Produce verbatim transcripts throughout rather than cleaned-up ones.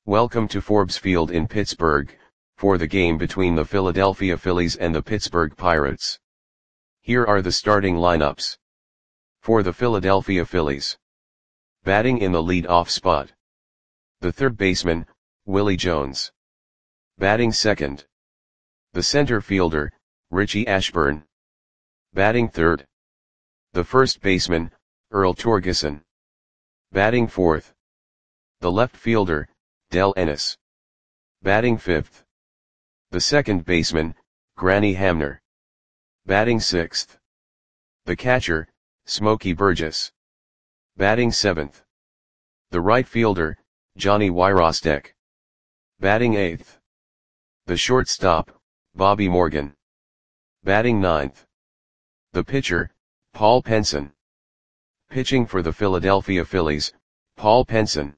Welcome to Forbes Field in Pittsburgh, for the game between the Philadelphia Phillies and the Pittsburgh Pirates. Here are the starting lineups. For the Philadelphia Phillies. Batting in the lead-off spot. The third baseman, Willie Jones. Batting second. The center fielder, Richie Ashburn. Batting third. The first baseman, Earl Torgeson. Batting fourth. The left fielder, Del Ennis. Batting fifth. The second baseman, Granny Hamner. Batting sixth. The catcher, Smokey Burgess. Batting seventh. The right fielder, Johnny Wyrostek. Batting eighth. The shortstop, Bobby Morgan. Batting ninth. The pitcher, Paul Penson. Pitching for the Philadelphia Phillies, Paul Penson.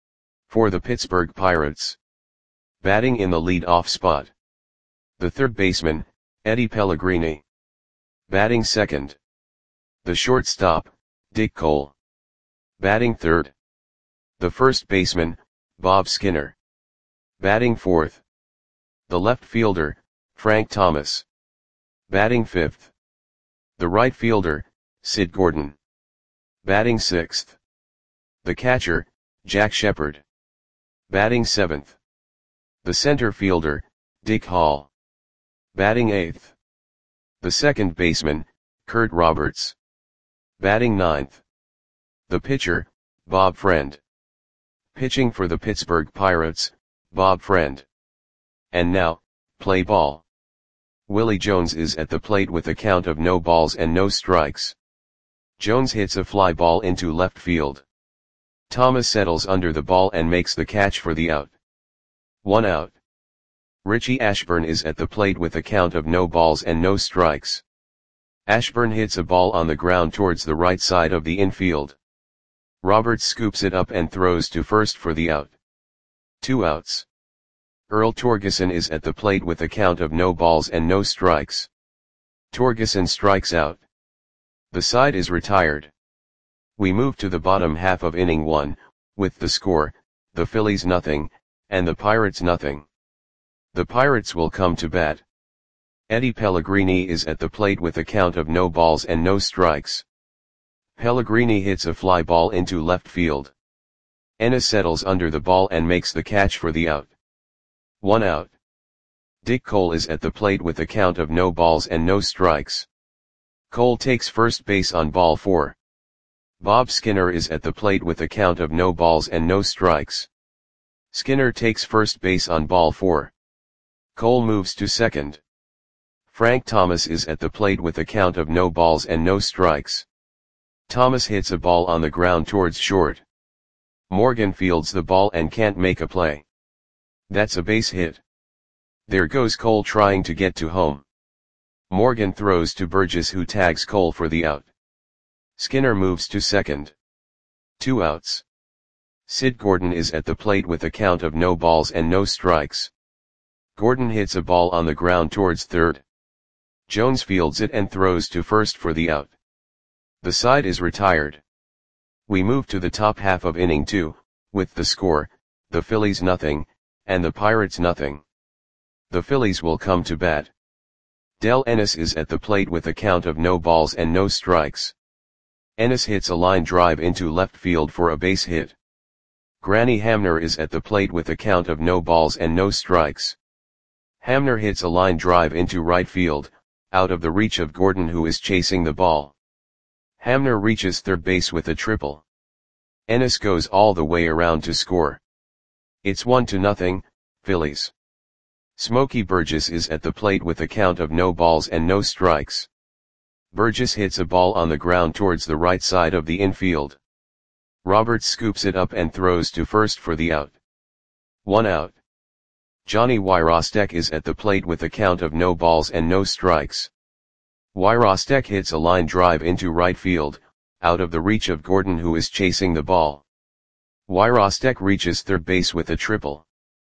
For the Pittsburgh Pirates. Batting in the lead-off spot. The third baseman, Eddie Pellegrini. Batting second. The shortstop, Dick Cole. Batting third. The first baseman, Bob Skinner. Batting fourth. The left fielder, Frank Thomas. Batting fifth. The right fielder, Sid Gordon. Batting sixth. The catcher, Jack Shepard. Batting seventh. The center fielder, Dick Hall. Batting eighth. The second baseman, Kurt Roberts. Batting ninth. The pitcher, Bob Friend. Pitching for the Pittsburgh Pirates, Bob Friend. And now, play ball. Willie Jones is at the plate with a count of no balls and no strikes. Jones hits a fly ball into left field. Thomas settles under the ball and makes the catch for the out. One out. Richie Ashburn is at the plate with a count of no balls and no strikes. Ashburn hits a ball on the ground towards the right side of the infield. Roberts scoops it up and throws to first for the out. Two outs. Earl Torgeson is at the plate with a count of no balls and no strikes. Torgeson strikes out. The side is retired. We move to the bottom half of inning one, with the score, the Phillies nothing, and the Pirates nothing. The Pirates will come to bat. Eddie Pellegrini is at the plate with a count of no balls and no strikes. Pellegrini hits a fly ball into left field. Ennis settles under the ball and makes the catch for the out. One out. Dick Cole is at the plate with a count of no balls and no strikes. Cole takes first base on ball four. Bob Skinner is at the plate with a count of no balls and no strikes. Skinner takes first base on ball four. Cole moves to second. Frank Thomas is at the plate with a count of no balls and no strikes. Thomas hits a ball on the ground towards short. Morgan fields the ball and can't make a play. That's a base hit. There goes Cole trying to get to home. Morgan throws to Burgess, who tags Cole for the out. Skinner moves to second. Two outs. Sid Gordon is at the plate with a count of no balls and no strikes. Gordon hits a ball on the ground towards third. Jones fields it and throws to first for the out. The side is retired. We move to the top half of inning two, with the score, the Phillies nothing, and the Pirates nothing. The Phillies will come to bat. Del Ennis is at the plate with a count of no balls and no strikes. Ennis hits a line drive into left field for a base hit. Granny Hamner is at the plate with a count of no balls and no strikes. Hamner hits a line drive into right field, out of the reach of Gordon, who is chasing the ball. Hamner reaches third base with a triple. Ennis goes all the way around to score. It's one to nothing, Phillies. Smokey Burgess is at the plate with a count of no balls and no strikes. Burgess hits a ball on the ground towards the right side of the infield. Roberts scoops it up and throws to first for the out. One out. Johnny Wyrostek is at the plate with a count of no balls and no strikes. Wyrostek hits a line drive into right field, out of the reach of Gordon, who is chasing the ball. Wyrostek reaches third base with a triple.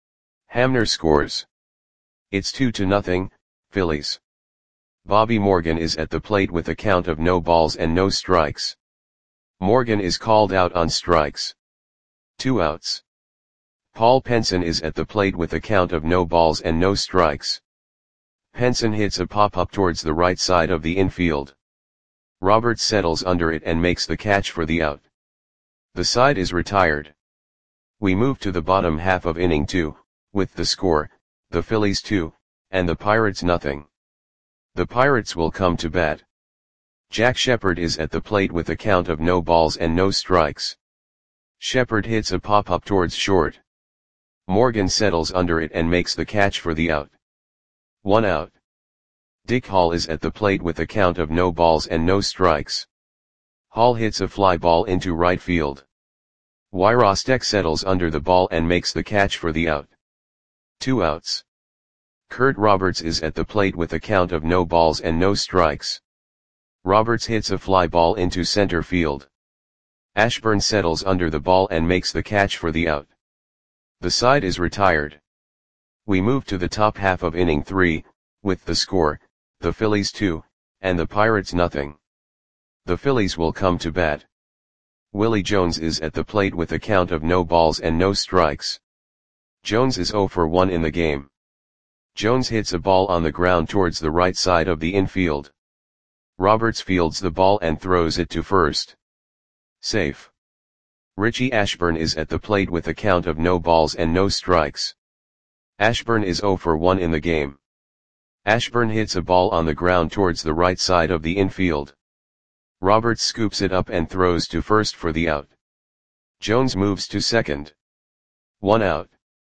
Hamner scores. It's two to nothing, Phillies. Bobby Morgan is at the plate with a count of no balls and no strikes. Morgan is called out on strikes. Two outs. Paul Penson is at the plate with a count of no balls and no strikes. Penson hits a pop-up towards the right side of the infield. Roberts settles under it and makes the catch for the out. The side is retired. We move to the bottom half of inning two, with the score, the Phillies two, and the Pirates nothing. The Pirates will come to bat. Jack Shepherd is at the plate with a count of no balls and no strikes. Shepherd hits a pop-up towards short. Morgan settles under it and makes the catch for the out. One out. Dick Hall is at the plate with a count of no balls and no strikes. Hall hits a fly ball into right field. Wyrostek settles under the ball and makes the catch for the out. Two outs. Kurt Roberts is at the plate with a count of no balls and no strikes. Roberts hits a fly ball into center field. Ashburn settles under the ball and makes the catch for the out. The side is retired. We move to the top half of inning three, with the score, the Phillies two, and the Pirates nothing. The Phillies will come to bat. Willie Jones is at the plate with a count of no balls and no strikes. Jones is oh for one in the game. Jones hits a ball on the ground towards the right side of the infield. Roberts fields the ball and throws it to first. Safe. Richie Ashburn is at the plate with a count of no balls and no strikes. Ashburn is oh for one in the game. Ashburn hits a ball on the ground towards the right side of the infield. Roberts scoops it up and throws to first for the out. Jones moves to second. One out.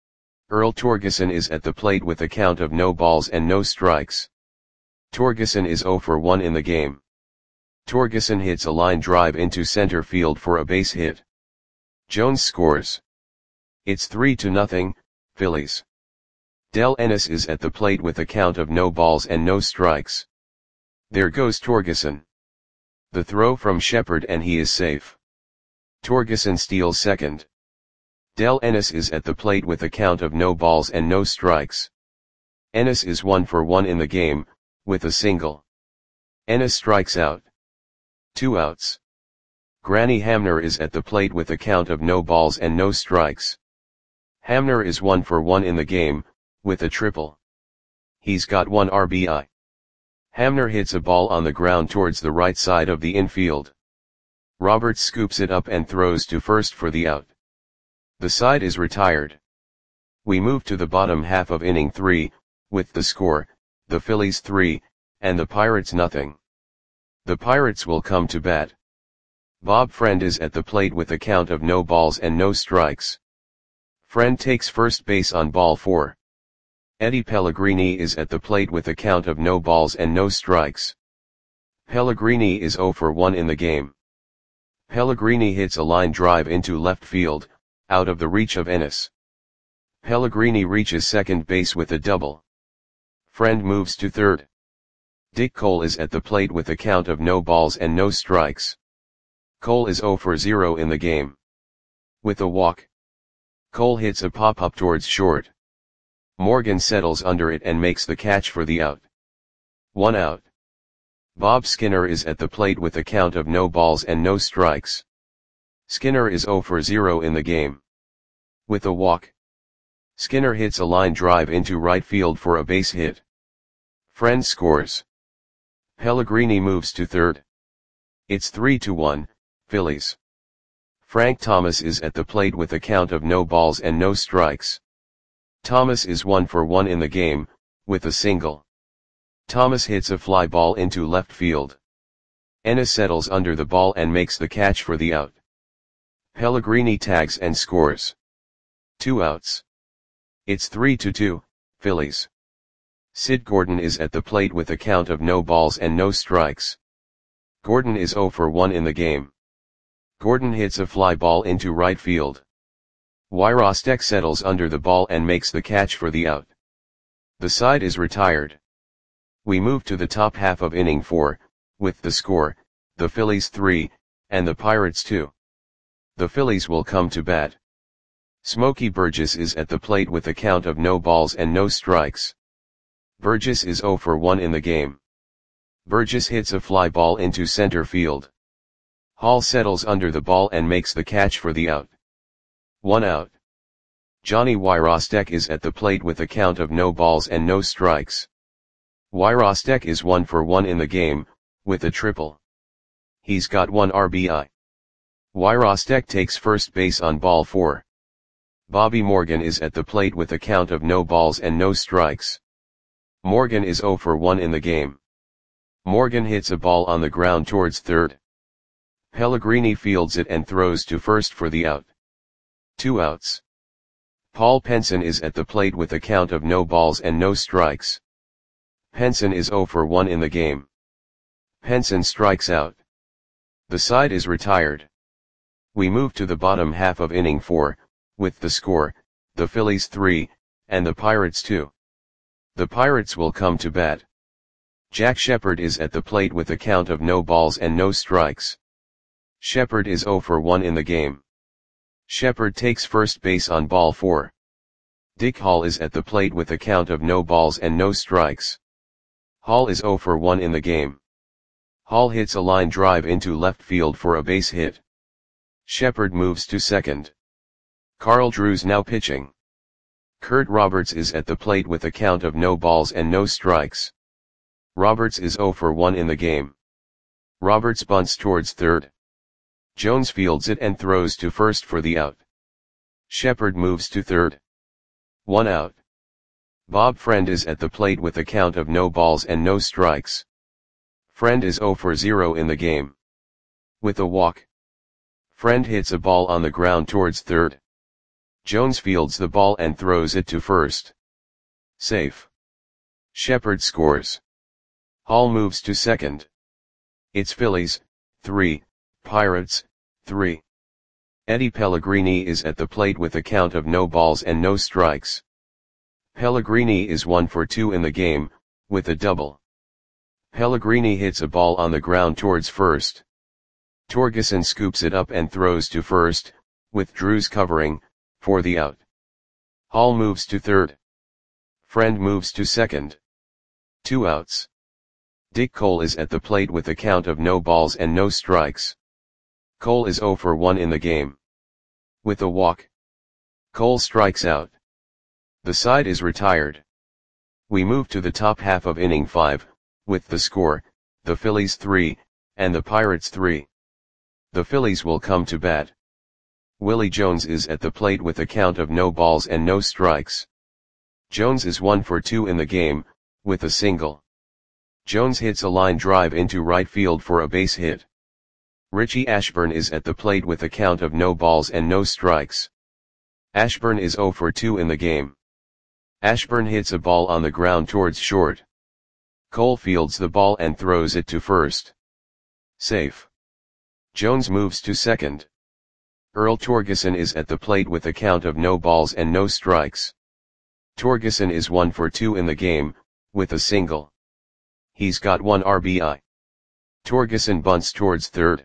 Earl Torgeson is at the plate with a count of no balls and no strikes. Torgeson is oh for one in the game. Torgeson hits a line drive into center field for a base hit. Jones scores. It's three to nothing, Phillies. Del Ennis is at the plate with a count of no balls and no strikes. There goes Torgeson. The throw from Shepherd and he is safe. Torgeson steals second. Del Ennis is at the plate with a count of no balls and no strikes. Ennis is one for one in the game, with a single. Ennis strikes out. Two outs. Granny Hamner is at the plate with a count of no balls and no strikes. Hamner is one for one in the game, with a triple. He's got one R B I. Hamner hits a ball on the ground towards the right side of the infield. Roberts scoops it up and throws to first for the out. The side is retired. We move to the bottom half of inning three, with the score, the Phillies three, and the Pirates nothing. The Pirates will come to bat. Bob Friend is at the plate with a count of no balls and no strikes. Friend takes first base on ball four. Eddie Pellegrini is at the plate with a count of no balls and no strikes. Pellegrini is oh for one in the game. Pellegrini hits a line drive into left field, out of the reach of Ennis. Pellegrini reaches second base with a double. Friend moves to third. Dick Cole is at the plate with a count of no balls and no strikes. Cole is oh for zero in the game. With a walk. Cole hits a pop-up towards short. Morgan settles under it and makes the catch for the out. One out. Bob Skinner is at the plate with a count of no balls and no strikes. Skinner is oh for zero in the game. With a walk. Skinner hits a line drive into right field for a base hit. Friend scores. Pellegrini moves to third. It's three to one, Phillies. Frank Thomas is at the plate with a count of no balls and no strikes. Thomas is one for one in the game, with a single. Thomas hits a fly ball into left field. Ennis settles under the ball and makes the catch for the out. Pellegrini tags and scores. Two outs. It's three to two, Phillies. Sid Gordon is at the plate with a count of no balls and no strikes. Gordon is oh for one in the game. Gordon hits a fly ball into right field. Wyrostek settles under the ball and makes the catch for the out. The side is retired. We move to the top half of inning four, with the score, the Phillies three, and the Pirates two. The Phillies will come to bat. Smokey Burgess is at the plate with a count of no balls and no strikes. Burgess is oh for one in the game. Burgess hits a fly ball into center field. Hall settles under the ball and makes the catch for the out. One out. Johnny Wyrostek is at the plate with a count of no balls and no strikes. Wyrostek is one for one in the game, with a triple. He's got one R B I. Wyrostek takes first base on ball four. Bobby Morgan is at the plate with a count of no balls and no strikes. Morgan is zero for one in the game. Morgan hits a ball on the ground towards third. Pellegrini fields it and throws to first for the out. Two outs. Paul Penson is at the plate with a count of no balls and no strikes. Penson is zero for one in the game. Penson strikes out. The side is retired. We move to the bottom half of inning four, with the score, the Phillies three, and the Pirates two. The Pirates will come to bat. Jack Shepherd is at the plate with a count of no balls and no strikes. Shepherd is zero for one in the game. Shepherd takes first base on ball four. Dick Hall is at the plate with a count of no balls and no strikes. Hall is zero for one in the game. Hall hits a line drive into left field for a base hit. Shepherd moves to second. Carl Drews now pitching. Kurt Roberts is at the plate with a count of no balls and no strikes. Roberts is zero for one in the game. Roberts bunts towards third. Jones fields it and throws to first for the out. Shepherd moves to third. One out. Bob Friend is at the plate with a count of no balls and no strikes. Friend is zero for zero in the game. With a walk. Friend hits a ball on the ground towards third. Jones fields the ball and throws it to first. Safe. Shepherd scores. Hall moves to second. It's Phillies, three, Pirates, three. Eddie Pellegrini is at the plate with a count of no balls and no strikes. Pellegrini is one for two in the game, with a double. Pellegrini hits a ball on the ground towards first. Torgeson scoops it up and throws to first, with Drews covering, for the out. Hall moves to third. Friend moves to second. Two outs. Dick Cole is at the plate with a count of no balls and no strikes. Cole is zero for one in the game. With a walk. Cole strikes out. The side is retired. We move to the top half of inning five, with the score, the Phillies three, and the Pirates three. The Phillies will come to bat. Willie Jones is at the plate with a count of no balls and no strikes. Jones is one for two in the game, with a single. Jones hits a line drive into right field for a base hit. Richie Ashburn is at the plate with a count of no balls and no strikes. Ashburn is zero for two in the game. Ashburn hits a ball on the ground towards short. Cole fields the ball and throws it to first. Safe. Jones moves to second. Earl Torgeson is at the plate with a count of no balls and no strikes. Torgeson is one for two in the game, with a single. He's got one R B I. Torgeson bunts towards third.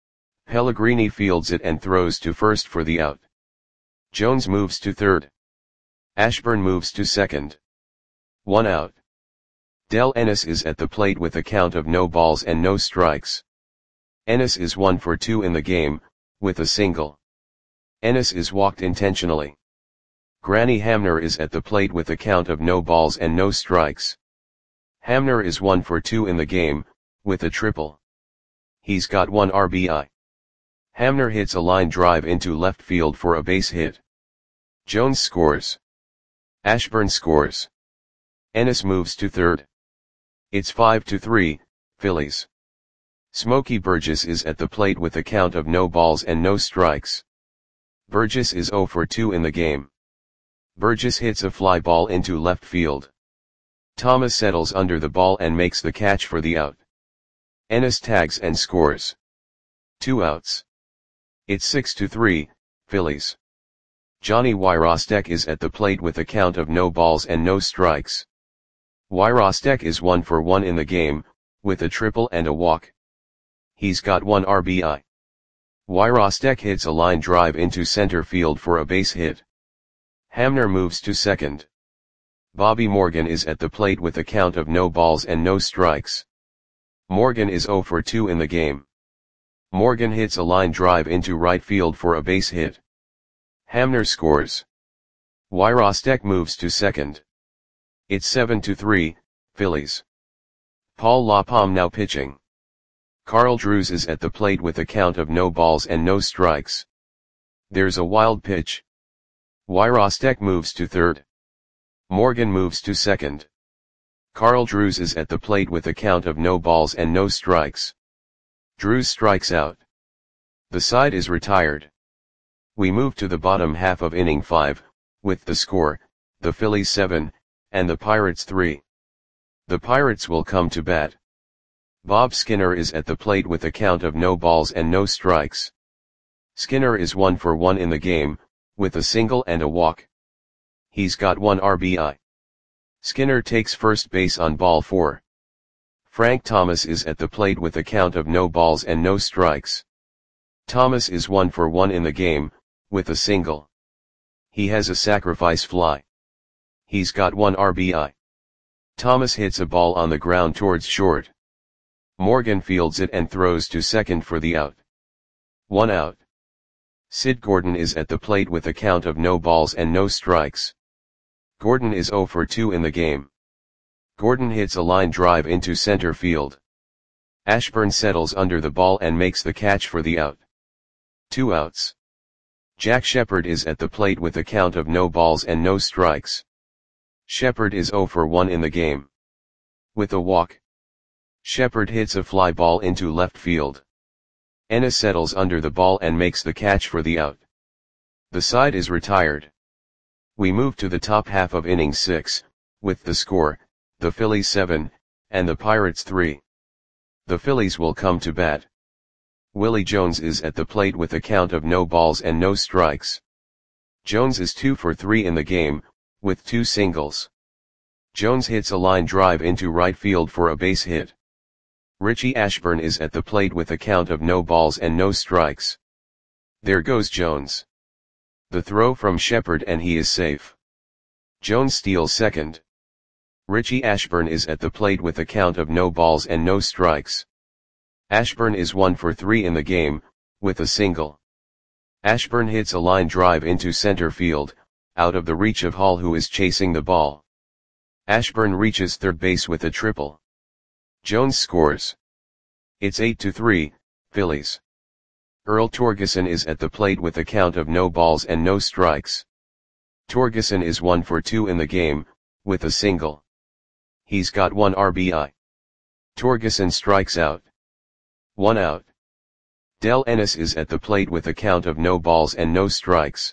Pellegrini fields it and throws to first for the out. Jones moves to third. Ashburn moves to second. One out. Del Ennis is at the plate with a count of no balls and no strikes. Ennis is one for two in the game, with a single. Ennis is walked intentionally. Granny Hamner is at the plate with a count of no balls and no strikes. Hamner is one for two in the game, with a triple. He's got one R B I. Hamner hits a line drive into left field for a base hit. Jones scores. Ashburn scores. Ennis moves to third. It's five to three, Phillies. Smokey Burgess is at the plate with a count of no balls and no strikes. Burgess is zero for two in the game. Burgess hits a fly ball into left field. Thomas settles under the ball and makes the catch for the out. Ennis tags and scores. Two outs. It's six to three, Phillies. Johnny Wyrostek is at the plate with a count of no balls and no strikes. Wyrostek is one for one in the game, with a triple and a walk. He's got one R B I. Wyrostek hits a line drive into center field for a base hit. Hamner moves to second. Bobby Morgan is at the plate with a count of no balls and no strikes. Morgan is zero for two in the game. Morgan hits a line drive into right field for a base hit. Hamner scores. Wyrostek moves to second. It's seven to three, Phillies. Paul LaPalme now pitching. Carl Drews is at the plate with a count of no balls and no strikes. There's a wild pitch. Wyrostek moves to third. Morgan moves to second. Carl Drews is at the plate with a count of no balls and no strikes. Drews strikes out. The side is retired. We move to the bottom half of inning five, with the score, the Phillies seven, and the Pirates three. The Pirates will come to bat. Bob Skinner is at the plate with a count of no balls and no strikes. Skinner is one for one in the game, with a single and a walk. He's got one R B I. Skinner takes first base on ball four. Frank Thomas is at the plate with a count of no balls and no strikes. Thomas is one for one in the game, with a single. He has a sacrifice fly. He's got one R B I. Thomas hits a ball on the ground towards short. Morgan fields it and throws to second for the out. One out. Sid Gordon is at the plate with a count of no balls and no strikes. Gordon is zero for two in the game. Gordon hits a line drive into center field. Ashburn settles under the ball and makes the catch for the out. Two outs. Jack Shepherd is at the plate with a count of no balls and no strikes. Shepherd is zero for one in the game. With a walk. Shepherd hits a fly ball into left field. Ennis settles under the ball and makes the catch for the out. The side is retired. We move to the top half of inning six, with the score, the Phillies seven, and the Pirates three. The Phillies will come to bat. Willie Jones is at the plate with a count of no balls and no strikes. Jones is two for three in the game, with two singles. Jones hits a line drive into right field for a base hit. Richie Ashburn is at the plate with a count of no balls and no strikes. There goes Jones. The throw from Shepherd and he is safe. Jones steals second. Richie Ashburn is at the plate with a count of no balls and no strikes. Ashburn is one for three in the game, with a single. Ashburn hits a line drive into center field, out of the reach of Hall who is chasing the ball. Ashburn reaches third base with a triple. Jones scores. It's eight to three, Phillies. Earl Torgeson is at the plate with a count of no balls and no strikes. Torgeson is one for two in the game, with a single. He's got one R B I. Torgeson strikes out. One out. Del Ennis is at the plate with a count of no balls and no strikes.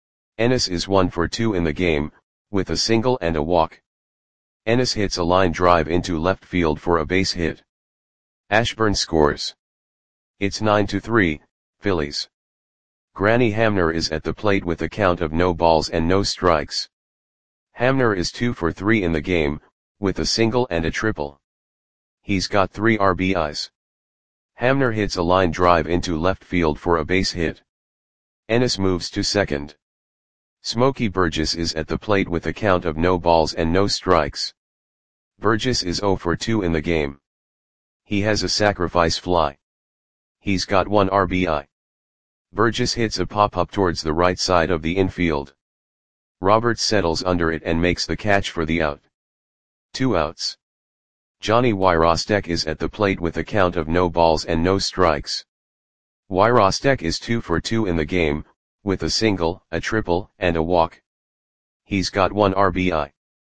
Ennis is one for two in the game, with a single and a walk. Ennis hits a line drive into left field for a base hit. Ashburn scores. It's nine to three, Phillies. Granny Hamner is at the plate with a count of no balls and no strikes. Hamner is two for three in the game, with a single and a triple. He's got three R B Is. Hamner hits a line drive into left field for a base hit. Ennis moves to second. Smokey Burgess is at the plate with a count of no balls and no strikes. Burgess is zero for two in the game. He has a sacrifice fly. He's got one R B I. Burgess hits a pop-up towards the right side of the infield. Roberts settles under it and makes the catch for the out. Two outs. Johnny Wyrostek is at the plate with a count of no balls and no strikes. Wyrostek is two for two in the game, with a single, a triple, and a walk. He's got one R B I.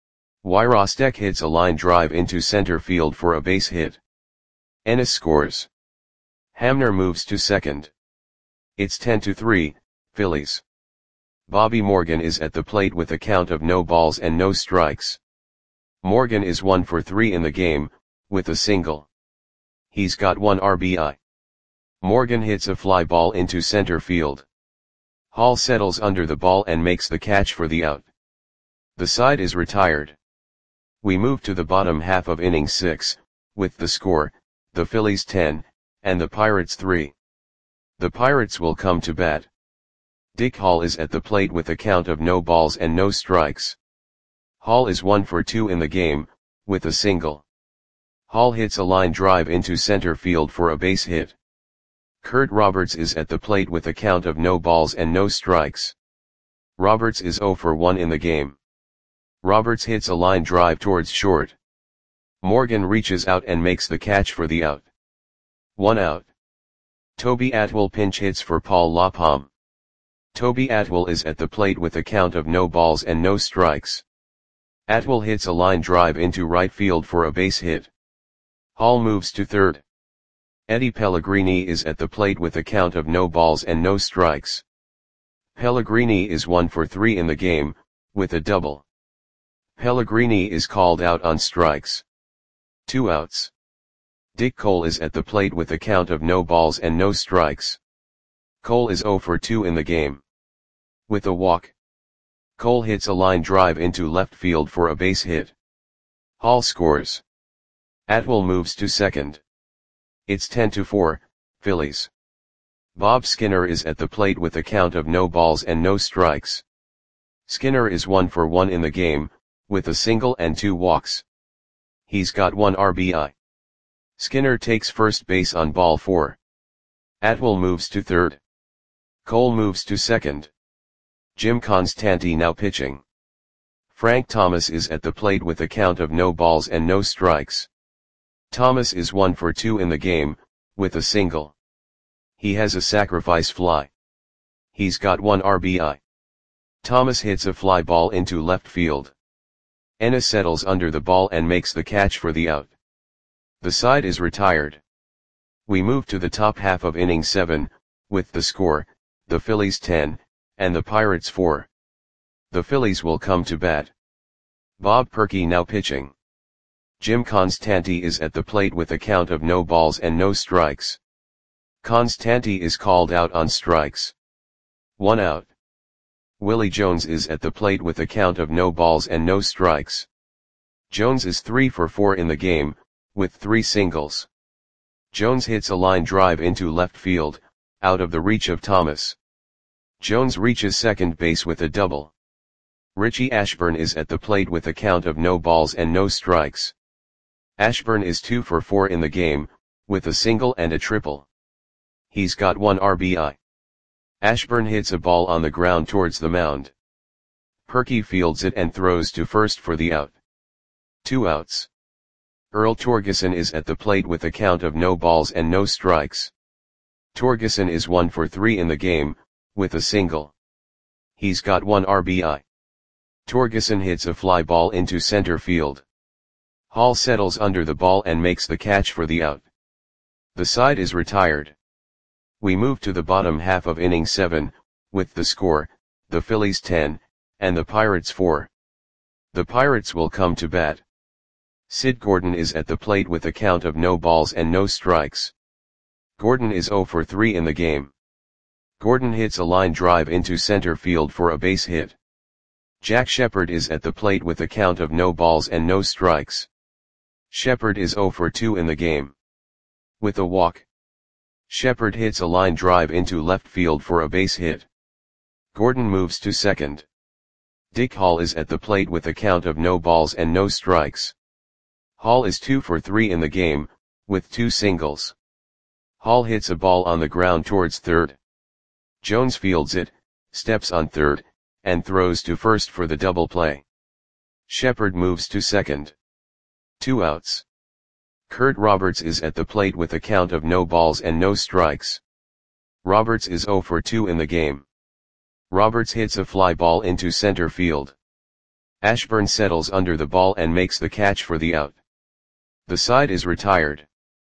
Wyrostek hits a line drive into center field for a base hit. Ennis scores. Hamner moves to second. It's ten to three, Phillies. Bobby Morgan is at the plate with a count of no balls and no strikes. Morgan is one for three in the game, with a single. He's got one R B I. Morgan hits a fly ball into center field. Hall settles under the ball and makes the catch for the out. The side is retired. We move to the bottom half of inning six, with the score, the Phillies ten, and the Pirates three. The Pirates will come to bat. Dick Hall is at the plate with a count of no balls and no strikes. Hall is one for two in the game, with a single. Hall hits a line drive into center field for a base hit. Kurt Roberts is at the plate with a count of no balls and no strikes. Roberts is zero for one in the game. Roberts hits a line drive towards short. Morgan reaches out and makes the catch for the out. One out. Toby Atwell pinch hits for Paul Lapham. Toby Atwell is at the plate with a count of no balls and no strikes. Atwell hits a line drive into right field for a base hit. Hall moves to third. Eddie Pellegrini is at the plate with a count of no balls and no strikes. Pellegrini is one for three in the game, with a double. Pellegrini is called out on strikes. Two outs. Dick Cole is at the plate with a count of no balls and no strikes. Cole is zero for two in the game. With a walk. Cole hits a line drive into left field for a base hit. Hall scores. Atwell moves to second. It's ten to four, Phillies. Bob Skinner is at the plate with a count of no balls and no strikes. Skinner is one for one in the game, with a single and two walks. He's got one R B I. Skinner takes first base on ball four. Atwell moves to third. Cole moves to second. Jim Constanti now pitching. Frank Thomas is at the plate with a count of no balls and no strikes. Thomas is one for two in the game, with a single. He has a sacrifice fly. He's got one R B I. Thomas hits a fly ball into left field. Ennis settles under the ball and makes the catch for the out. The side is retired. We move to the top half of inning seven, with the score, the Phillies ten, and the Pirates four. The Phillies will come to bat. Bob Perky now pitching. Jim Constanti is at the plate with a count of no balls and no strikes. Constanti is called out on strikes. One out. Willie Jones is at the plate with a count of no balls and no strikes. Jones is three for four in the game, with three singles. Jones hits a line drive into left field, out of the reach of Thomas. Jones reaches second base with a double. Richie Ashburn is at the plate with a count of no balls and no strikes. Ashburn is two for four in the game, with a single and a triple. He's got one R B I. Ashburn hits a ball on the ground towards the mound. Perky fields it and throws to first for the out. Two outs. Earl Torgeson is at the plate with a count of no balls and no strikes. Torgeson is one for three in the game, with a single. He's got one R B I. Torgeson hits a fly ball into center field. Hall settles under the ball and makes the catch for the out. The side is retired. We move to the bottom half of inning seven, with the score, the Phillies ten, and the Pirates four. The Pirates will come to bat. Sid Gordon is at the plate with a count of no balls and no strikes. Gordon is zero for three in the game. Gordon hits a line drive into center field for a base hit. Jack Shepard is at the plate with a count of no balls and no strikes. Shepard is zero for two in the game. With a walk. Shepard hits a line drive into left field for a base hit. Gordon moves to second. Dick Hall is at the plate with a count of no balls and no strikes. Hall is two for three in the game, with two singles. Hall hits a ball on the ground towards third. Jones fields it, steps on third, and throws to first for the double play. Shepard moves to second. Two outs. Kurt Roberts is at the plate with a count of no balls and no strikes. Roberts is zero for two in the game. Roberts hits a fly ball into center field. Ashburn settles under the ball and makes the catch for the out. The side is retired.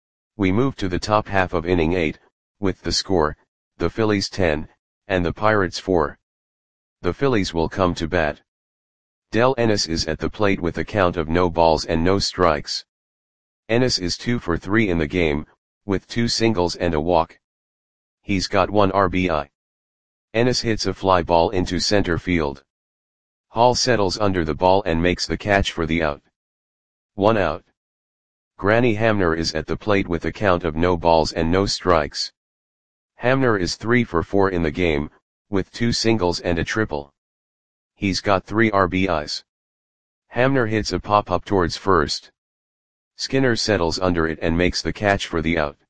We move to the top half of inning eight, with the score, the Phillies ten, and the Pirates four. The Phillies will come to bat. Del Ennis is at the plate with a count of no balls and no strikes. Ennis is two for three in the game, with two singles and a walk. He's got one R B I. Ennis hits a fly ball into center field. Hall settles under the ball and makes the catch for the out. One out. Granny Hamner is at the plate with a count of no balls and no strikes. Hamner is three for four in the game, with two singles and a triple. He's got three R B Is. Hamner hits a pop-up towards first. Skinner settles under it and makes the catch for the out.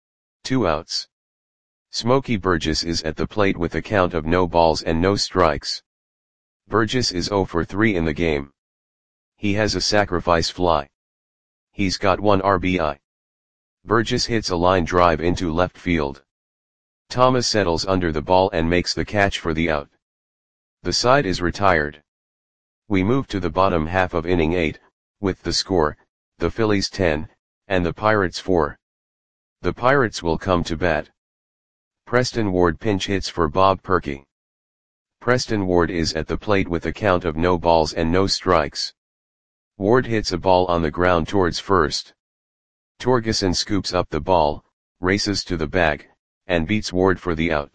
Two outs. Smokey Burgess is at the plate with a count of no balls and no strikes. Burgess is zero for three in the game. He has a sacrifice fly. He's got one R B I. Burgess hits a line drive into left field. Thomas settles under the ball and makes the catch for the out. The side is retired. We move to the bottom half of inning eight, with the score, the Phillies ten, and the Pirates four. The Pirates will come to bat. Preston Ward pinch hits for Bob Perky. Preston Ward is at the plate with a count of no balls and no strikes. Ward hits a ball on the ground towards first. Torgeson scoops up the ball, races to the bag, and beats Ward for the out.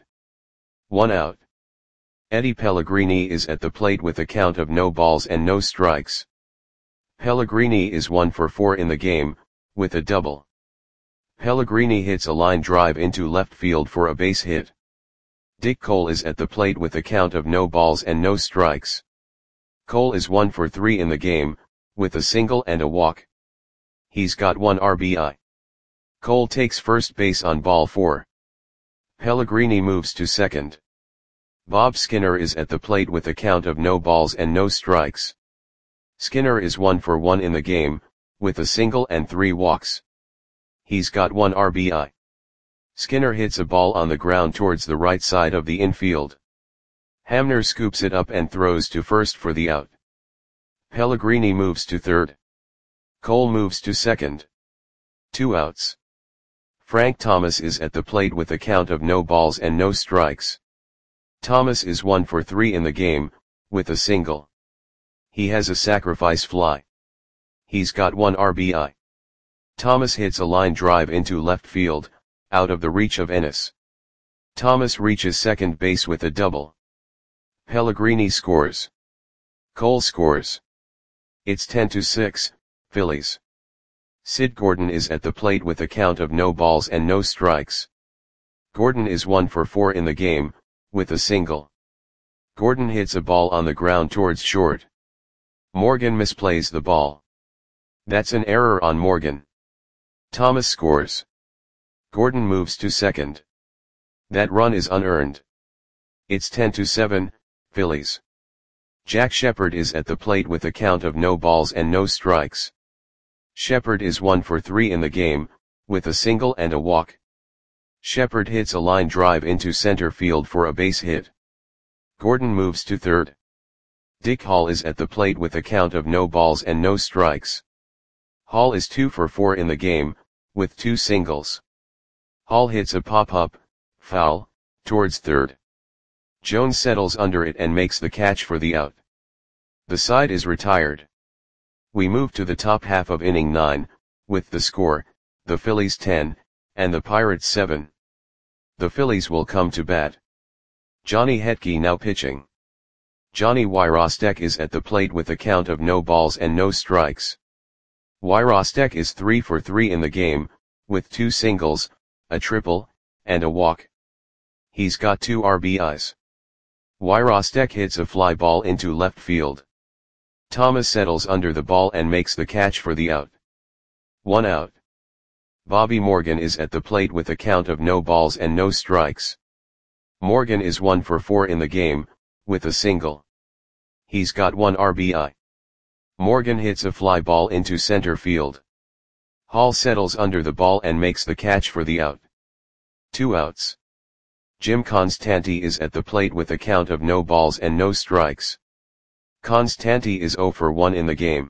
One out. Eddie Pellegrini is at the plate with a count of no balls and no strikes. Pellegrini is one for four in the game, with a double. Pellegrini hits a line drive into left field for a base hit. Dick Cole is at the plate with a count of no balls and no strikes. Cole is one for three in the game, with a single and a walk. He's got one R B I. Cole takes first base on ball four. Pellegrini moves to second. Bob Skinner is at the plate with a count of no balls and no strikes. Skinner is one for one in the game, with a single and three walks. He's got one R B I. Skinner hits a ball on the ground towards the right side of the infield. Hamner scoops it up and throws to first for the out. Pellegrini moves to third. Cole moves to second. Two outs. Frank Thomas is at the plate with a count of no balls and no strikes. Thomas is one for three in the game, with a single. He has a sacrifice fly. He's got one R B I. Thomas hits a line drive into left field, out of the reach of Ennis. Thomas reaches second base with a double. Pellegrini scores. Cole scores. It's ten to six, Phillies. Sid Gordon is at the plate with a count of no balls and no strikes. Gordon is one for four in the game, with a single. Gordon hits a ball on the ground towards short. Morgan misplays the ball. That's an error on Morgan. Thomas scores. Gordon moves to second. That run is unearned. It's ten to seven, Phillies. Jack Shepherd is at the plate with a count of no balls and no strikes. Shepherd is one for three in the game, with a single and a walk. Shepherd hits a line drive into center field for a base hit. Gordon moves to third. Dick Hall is at the plate with a count of no balls and no strikes. Hall is two for four in the game, with two singles. Hall hits a pop-up, foul, towards third. Jones settles under it and makes the catch for the out. The side is retired. We move to the top half of inning nine, with the score, the Phillies ten, and the Pirates seven. The Phillies will come to bat. Johnny Hetke now pitching. Johnny Wyrostek is at the plate with a count of no balls and no strikes. Wyrostek is three for three in the game, with two singles, a triple, and a walk. He's got two R B Is. Wyrostek hits a fly ball into left field. Thomas settles under the ball and makes the catch for the out. One out. Bobby Morgan is at the plate with a count of no balls and no strikes. Morgan is one for four in the game, with a single. He's got one R B I. Morgan hits a fly ball into center field. Hall settles under the ball and makes the catch for the out. Two outs. Jim Constanti is at the plate with a count of no balls and no strikes. Constanti is zero for one in the game.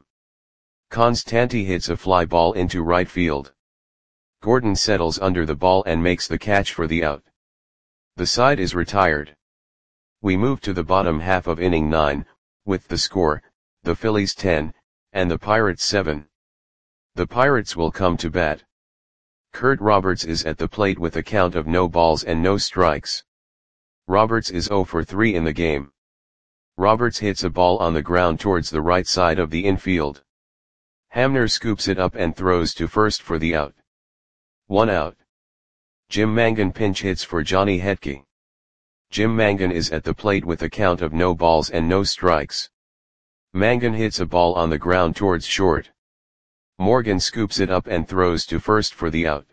Constanti hits a fly ball into right field. Gordon settles under the ball and makes the catch for the out. The side is retired. We move to the bottom half of inning nine, with the score, the Phillies ten, and the Pirates seven. The Pirates will come to bat. Kurt Roberts is at the plate with a count of no balls and no strikes. Roberts is zero for three in the game. Roberts hits a ball on the ground towards the right side of the infield. Hamner scoops it up and throws to first for the out. One out. Jim Mangan pinch hits for Johnny Hetke. Jim Mangan is at the plate with a count of no balls and no strikes. Mangan hits a ball on the ground towards short. Morgan scoops it up and throws to first for the out.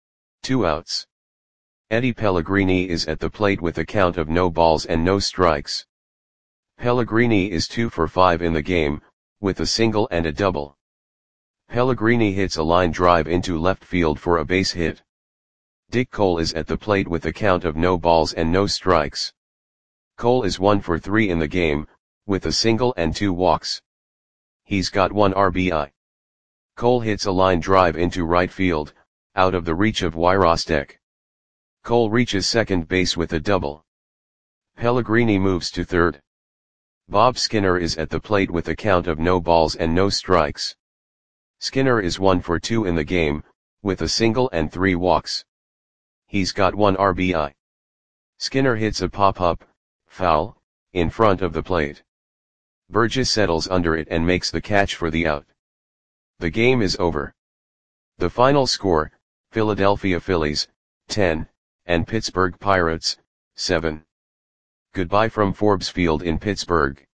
Two outs. Eddie Pellegrini is at the plate with a count of no balls and no strikes. Pellegrini is two for five in the game, with a single and a double. Pellegrini hits a line drive into left field for a base hit. Dick Cole is at the plate with a count of no balls and no strikes. Cole is one for three in the game, with a single and two walks. He's got one R B I. Cole hits a line drive into right field, out of the reach of Wyrostek. Cole reaches second base with a double. Pellegrini moves to third. Bob Skinner is at the plate with a count of no balls and no strikes. Skinner is one for two in the game, with a single and three walks. He's got one R B I. Skinner hits a pop-up, foul, in front of the plate. Burgess settles under it and makes the catch for the out. The game is over. The final score, Philadelphia Phillies, ten, and Pittsburgh Pirates, seven. Goodbye from Forbes Field in Pittsburgh.